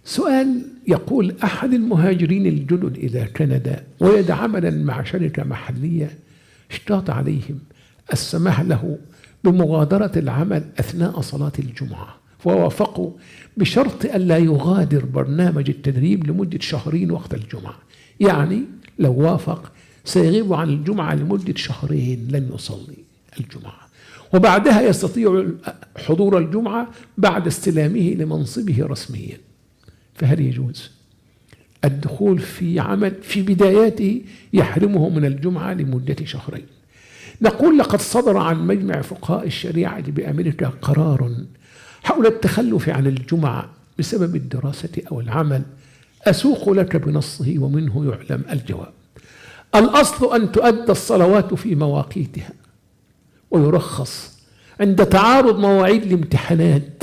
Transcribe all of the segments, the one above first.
سؤال يقول: أحد المهاجرين الجدد إلى كندا وجد عملا مع شركة محلية اشتاط عليهم السماح له بمغادرة العمل أثناء صلاة الجمعة، فوافقوا بشرط ألا يغادر برنامج التدريب لمدة 2 وقت الجمعة. يعني لو وافق سيغيب عن الجمعة لمدة 2 لن يصلي الجمعة، وبعدها يستطيع حضور الجمعة بعد استلامه لمنصبه رسميا. فهل يجوز الدخول في عمل في بداياته يحرمه من الجمعة لمدة 2؟ نقول: لقد صدر عن مجمع فقهاء الشريعة بأمريكا قرار حول التخلف عن الجمعة بسبب الدراسة أو العمل، أسوق لك بنصه ومنه يعلم الجواب. الأصل أن تؤدى الصلوات في مواقيتها، ويرخص عند تعارض مواعيد الامتحانات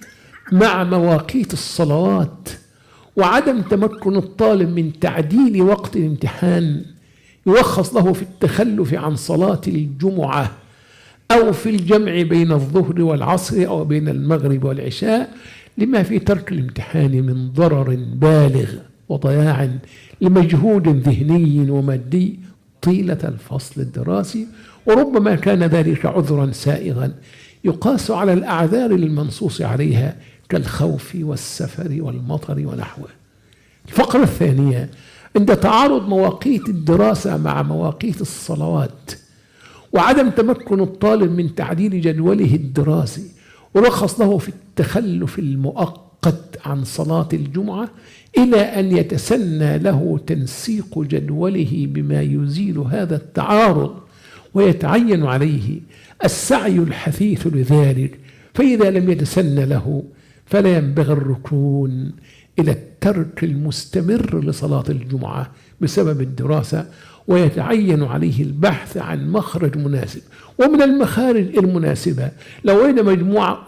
مع مواقيت الصلوات وعدم تمكن الطالب من تعديل وقت الامتحان، يرخص له في التخلف عن صلاة الجمعة أو في الجمع بين الظهر والعصر أو بين المغرب والعشاء، لما في ترك الامتحان من ضرر بالغ وضياع لمجهود ذهني ومادي طيلة الفصل الدراسي، وربما كان ذلك عذرا سائغا يقاس على الأعذار المنصوص عليها كالخوف والسفر والمطر ونحوه. الفقرة الثانية: عند تعارض مواقيت الدراسة مع مواقيت الصلوات وعدم تمكن الطالب من تعديل جدوله الدراسي، ورخص له في التخلف المؤقت عن صلاة الجمعة إلى أن يتسنى له تنسيق جدوله بما يزيل هذا التعارض ويتعين عليه السعي الحثيث لذلك، فإذا لم يتسنى له فلا ينبغي الركون إلى الترك المستمر لصلاة الجمعة بسبب الدراسة، ويتعين عليه البحث عن مخرج مناسب. ومن المخارج المناسبة لو وجد مجموعة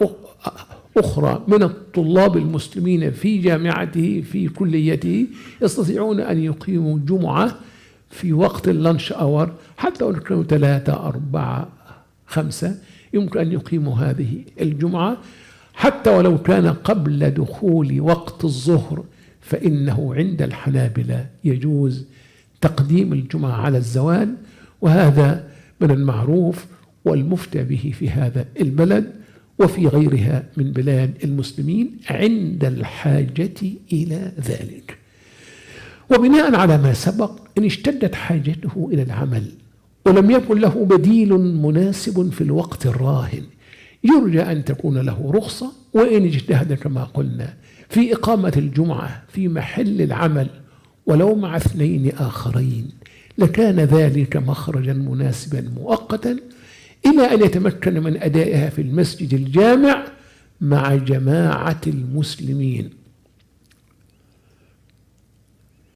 أخرى من الطلاب المسلمين في جامعته في كليته يستطيعون أن يقيموا جمعة في وقت اللانش أور، حتى لو كانوا 3 4 5 يمكن أن يقيموا هذه الجمعة، حتى ولو كان قبل دخول وقت الظهر، فإنه عند الحنابلة يجوز تقديم الجمعة على الزوال، وهذا من المعروف والمفتى به في هذا البلد وفي غيرها من بلاد المسلمين عند الحاجة إلى ذلك. وبناء على ما سبق، إن اشتدت حاجته إلى العمل ولم يكن له بديل مناسب في الوقت الراهن، يرجى أن تكون له رخصة، وإن اجتهد كما قلنا في إقامة الجمعة في محل العمل ولو مع 2 آخرين لكان ذلك مخرجا مناسبا مؤقتا إلى أن يتمكن من أدائها في المسجد الجامع مع جماعة المسلمين.